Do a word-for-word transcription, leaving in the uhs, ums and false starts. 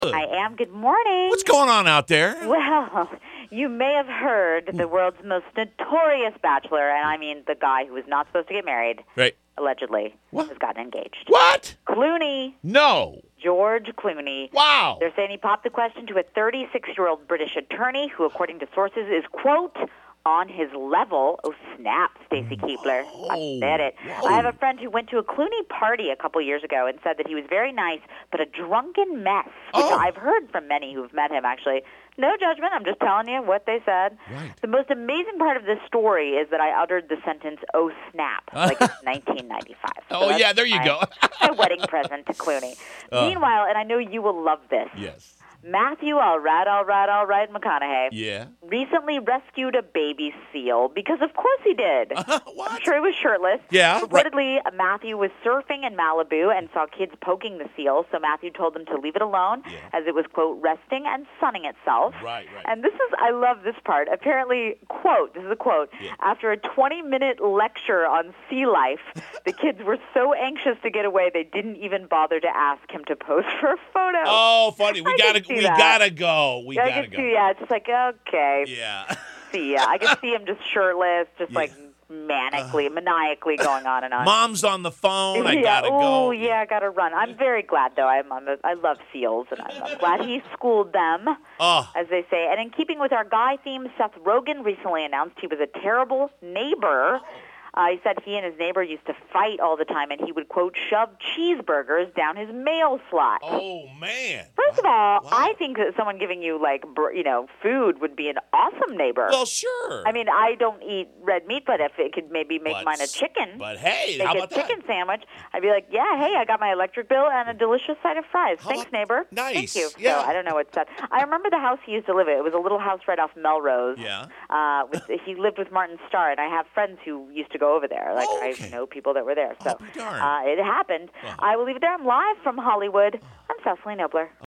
I am. Good morning. What's going on out there? Well, you may have heard the world's most notorious bachelor, and I mean the guy who was not supposed to get married, Right. allegedly, What? has gotten engaged. What? Clooney, No. George Clooney. Wow. They're saying he popped the question to a thirty-six-year-old British attorney who, according to sources, is, quote, on his level. Oh, snap, Stacy Keebler. I said it. Whoa. I have a friend who went to a Clooney party a couple years ago and said that he was very nice, but a drunken mess, which Oh. I've heard from many who've met him, actually. No judgment. I'm just telling you what they said. Right. The most amazing part of this story is that I uttered the sentence, oh, snap, like it's nineteen ninety-five. So Oh, that's yeah, there you my, go. my wedding present to Clooney. Uh. Meanwhile, and I know you will love this, Yes. Matthew All Right, All Right, All Right McConaughey Yeah. recently rescued a baby seal because, of course, he did. What? I'm sure he was shirtless. Yeah, right. Reportedly, Matthew was surfing in Malibu and saw kids poking the seal, so Matthew told them to leave it alone Yeah. as it was, quote, resting and sunning itself. Right, right. And this is, I love this part. Apparently, quote, this is a quote, Yeah. after a twenty-minute lecture on sea life, the kids were so anxious to get away they didn't even bother to ask him to pose for a photo. Oh, funny. We I gotta, can see we that. gotta go. We I gotta can go. see, yeah, it's just like, okay, Yeah. see ya. I can see him just shirtless, just Yeah. like manically, maniacally going on and on. Mom's on the phone. I yeah, gotta go. oh, yeah, I gotta run. I'm very glad, though. I'm, I'm a, I love seals, and I'm, I'm glad he schooled them, Oh. as they say. And in keeping with our guy theme, Seth Rogen recently announced he was a terrible neighbor. Uh, he said he and his neighbor used to fight all the time, and he would, quote, shove cheeseburgers down his mail slot. Oh, man. First of all, Wow. I think that someone giving you, like, br- you know, food would be an awesome neighbor. Well, sure. I mean, I don't eat red meat, but if it could maybe make But- mine a chicken, But hey, make how a about that? chicken sandwich, I'd be like, yeah, hey, I got my electric bill and a delicious side of fries. How Thanks, about- neighbor. Nice. Thank you. Yeah. So I don't know what's that. I remember the house he used to live in. It was a little house right off Melrose. Yeah. Uh, with, he lived with Martin Starr, and I have friends who used to go over there. Like, Oh, okay. I know people that were there. So I'll be darned. uh, it happened. Uh-huh. I will leave it there. I'm live from Hollywood. I'm Cecily Nobler.